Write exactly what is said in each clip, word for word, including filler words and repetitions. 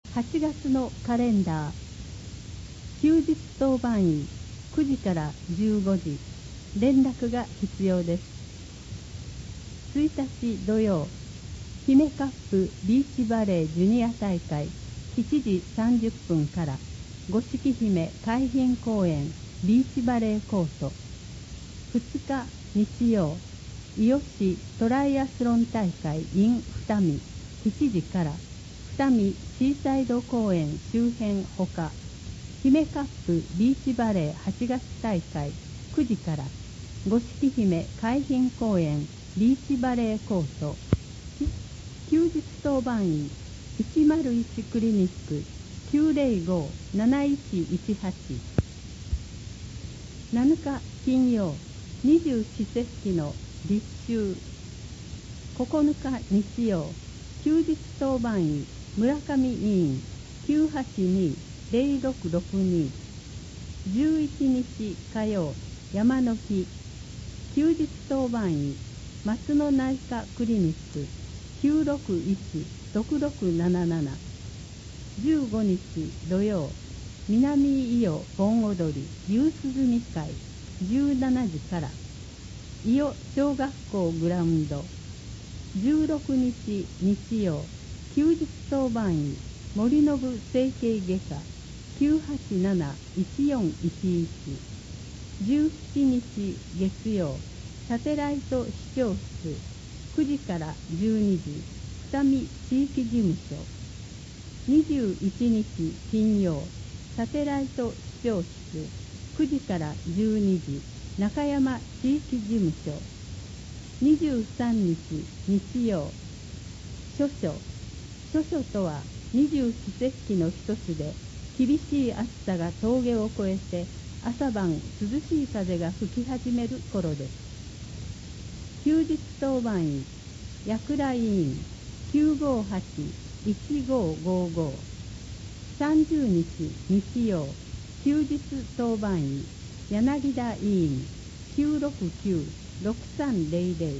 はちがつのカレンダー。休日当番医くじからじゅうごじ、連絡が必要です。ついたち土曜、姫カップビーチバレージュニア大会しちじさんじゅっぷんから五色姫海浜公園ビーチバレーコート。ふつか日曜、伊予市トライアスロン大会 in 二見しちじから二見シーサイド公園周辺ほか、姫カップビーチバレーはちがつ大会くじから五色姫海浜公園ビーチバレーコート。休日当番医いちまるいちクリニック きゅうぜろご なないちいちはち。なのか金曜、二十四節気の立秋。ここのか日曜、休日当番医村上委員 きゅうはちに ぜろろくろくに。じゅういちにち火曜、山の木。休日当番医松野内科クリニック きゅうろくいちろくろくなななな。じゅうごにち土曜、南伊予盆踊り夕涼み会じゅうしちじから伊予小学校グラウンド。じゅうろくにち日曜、休日当番医森信整形外科 きゅうはちなないちよんいちいち。じゅうしちにち月曜、サテライト視聴室くじからじゅうにじ二見地域事務所。にじゅういちにち金曜、サテライト視聴室くじからじゅうにじ中山地域事務所。にじゅうさんにち日曜、処暑。処暑とは二十四節気の一つで、厳しい暑さが峠を越えて朝晩涼しい風が吹き始める頃です。休日当番医矢倉委員 きゅうごはちいちごごご。さんじゅうにち日曜、休日当番医柳田委員 きゅうろくきゅうろくさんぜろぜろ。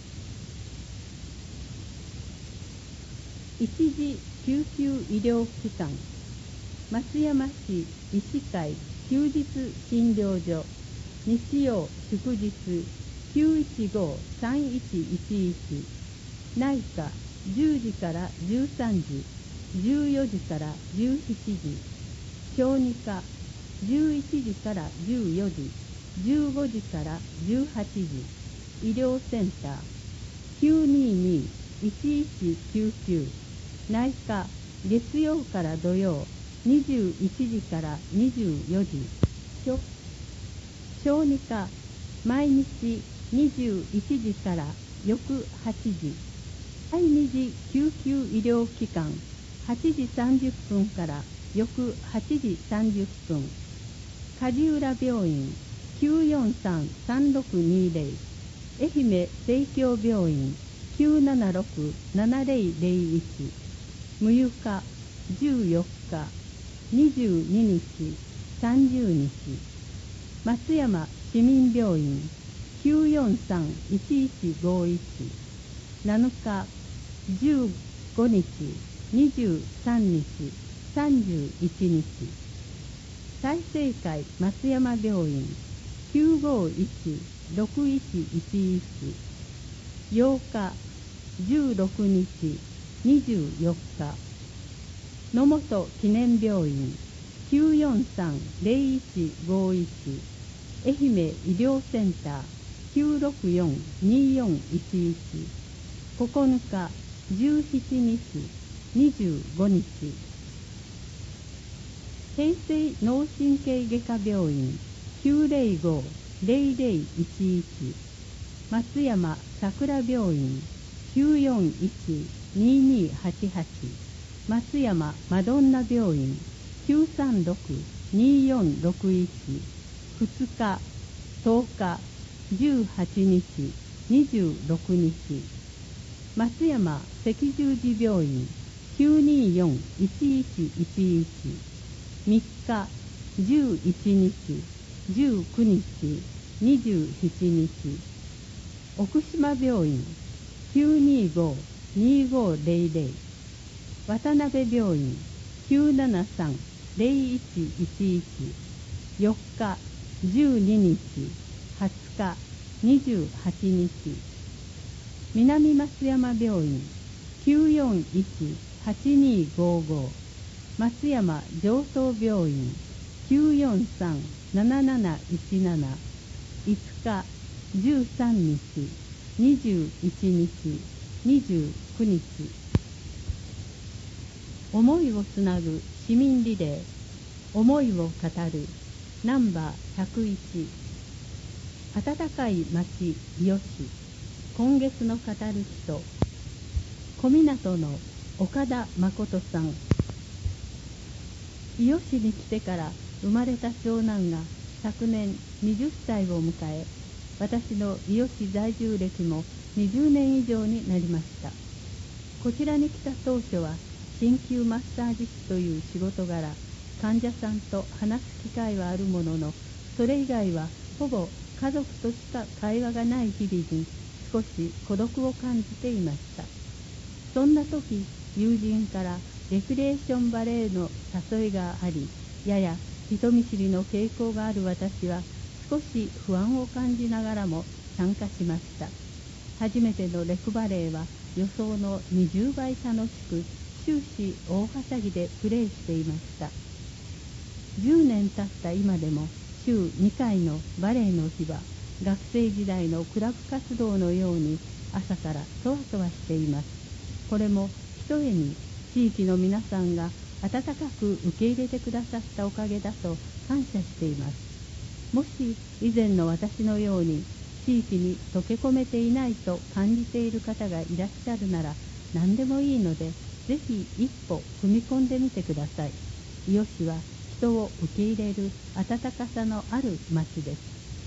一時救急医療機関松山市医師会休日診療所。日曜祝日きゅういちご さんいちいちいち。内科じゅうじからじゅうさんじ、じゅうよじからじゅうしちじ。小児科じゅういちじからじゅうよじ、じゅうごじからじゅうはちじ。医療センターきゅうににいちいちきゅうきゅう。内科月曜から土曜にじゅういちじからにじゅうよじ。小児科毎日にじゅういちじから翌はちじ。第二次救急医療機関はちじさんじゅっぷんから翌はちじさんじゅっぷん。梶浦病院 きゅうよんさん さんろくにぜろ。愛媛生協病院 きゅうななろく ななぜろぜろいち。無湯科じゅうよっか、にじゅうににち、さんじゅうにち。松山市民病院 きゅうよんさん いちいちごいち。なのかじゅうごにち、にじゅうさんにち、さんじゅういちにち。済生会松山病院 きゅうごいち ろくいちいちいち。ようかじゅうろくにち、にじゅうよっか。野本記念病院 きゅうよんさん ぜろいちごいち。愛媛医療センター きゅうろくよん によんいちいち。ここのかじゅうしちにち、にじゅうごにち。平成脳神経外科病院 きゅうぜろご ぜろぜろいちいち。松山桜病院 きゅうよんいち ににはちはち。松山マドンナ病院 きゅうさんろく によんろくいち。ふつか、とおか、じゅうはちにち、にじゅうろくにち。松山赤十字病院 きゅうによん いちいちいちいち。みっか、じゅういちにち、じゅうくにち、にじゅうしちにち。奥島病院 きゅうにご にごぜろぜろ。渡辺病院きゅうななさん ゼロいちいちいち、よっかじゅうににち、はつかにじゅうはちにち、南松山病院 きゅうよんいち はちにごご、松山上層病院 きゅうよんさん なななないちなな、いつかじゅうさんにち、にじゅういちにち、にじゅうくにち。思いをつなぐ市民リレー、思いを語るナンバーひゃくいち。暖かい町伊予市、今月の語る人、小湊の岡田誠さん。伊予市に来てから生まれた長男が昨年はたちを迎え、私の伊予市在住歴もにじゅうねん以上になりました。こちらに来た当初は鍼灸マッサージ師という仕事柄、患者さんと話す機会はあるものの、それ以外はほぼ家族としか会話がない日々に少し孤独を感じていました。そんな時、友人からレクリエーションバレーの誘いがあり、やや人見知りの傾向がある私は少し不安を感じながらも参加しました。初めてのレクバレーは予想のにじゅうばい楽しく、終始大はしゃぎでプレーしていました。じゅうねん経った今でも週にかいのバレーの日は学生時代のクラブ活動のように朝からそわそわしています。これもひとえに地域の皆さんが温かく受け入れてくださったおかげだと感謝しています。もし以前の私のように地域に溶け込めていないと感じている方がいらっしゃるなら何でもいいので、ぜひ一歩踏み込んでみてください。伊予市は人を受け入れる温かさのある町です。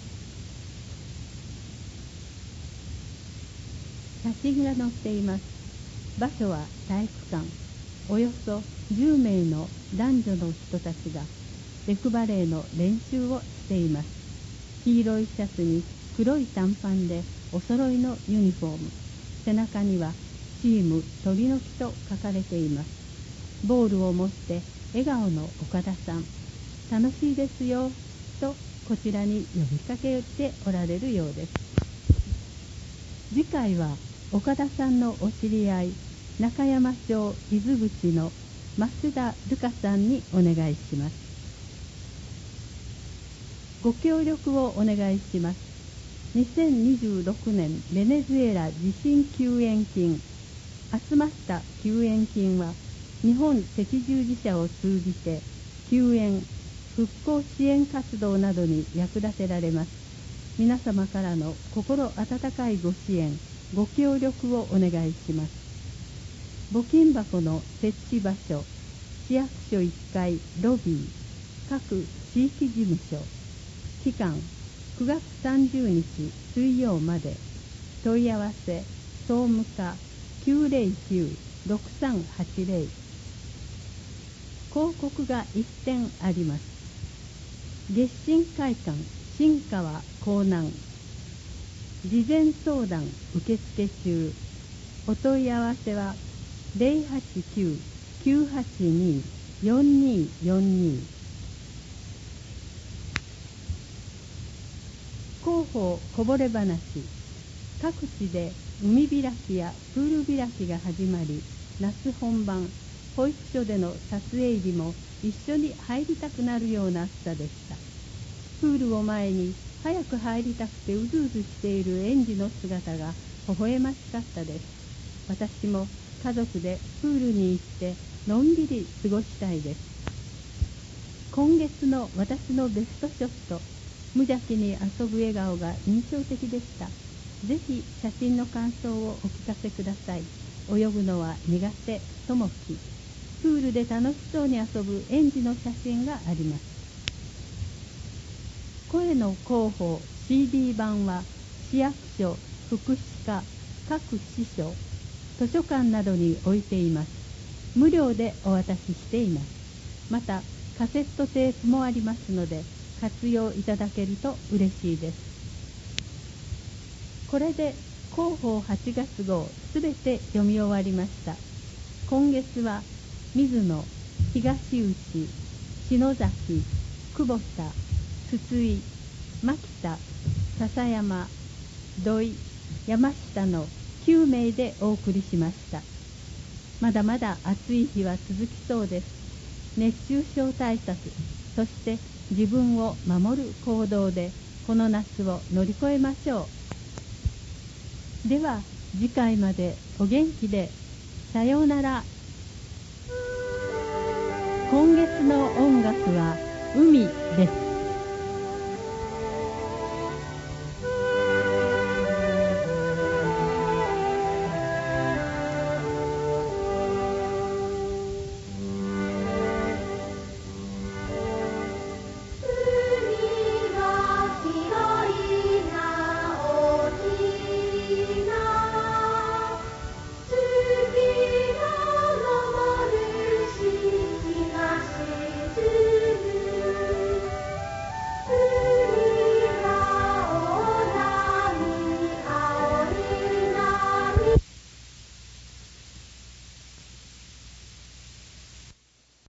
写真が載っています。場所は体育館。およそじゅうめいの男女の人たちがレクバレーの練習をしています。黄色いシャツに黒い短パンでお揃いのユニフォーム。背中にはチーム鳥の木と書かれています。ボールを持って笑顔の岡田さん。楽しいですよとこちらに呼びかけておられるようです。次回は岡田さんのお知り合い、中山町伊豆口の増田瑠香さんにお願いします。ご協力をお願いします。にせんにじゅうろくねんベネズエラ地震救援金。集まった救援金は日本赤十字社を通じて救援・復興支援活動などに役立てられます。皆様からの心温かいご支援、ご協力をお願いします。募金箱の設置場所、市役所いっかいロビー、各地域事務所。期間くがつさんじゅうにち水曜まで。問い合わせ総務課 きゅうゼロきゅう ろくさんはちゼロ。広告がいってんあります。月津会館新川港南。事前相談受付中。お問い合わせはゼロはちきゅう きゅうはちに よんによんに。広報こぼれ話。各地で海開きやプール開きが始まり、夏本番、保育所での撮影日も一緒に入りたくなるような暑さでした。プールを前に早く入りたくてうずうずしている園児の姿が微笑ましかったです。私も家族でプールに行ってのんびり過ごしたいです。今月の私のベストショット、無邪気に遊ぶ笑顔が印象的でした。ぜひ写真の感想をお聞かせください。泳ぐのは苦手、ともき。プールで楽しそうに遊ぶ園児の写真があります。声の広報 シーディー 版は市役所、福祉課、各支所、図書館などに置いています。無料でお渡ししています。またカセットテープもありますので活用いただけると嬉しいです。これで広報はちがつ号すべて読み終わりました。今月は水野東内、篠崎、久保田、筒井、牧田、笹山、土井、山下のきゅうめいでお送りしました。まだまだ暑い日は続きそうです。熱中症対策、そして自分を守る行動でこの夏を乗り越えましょう。では次回までお元気で。さようなら。今月の音楽は海です。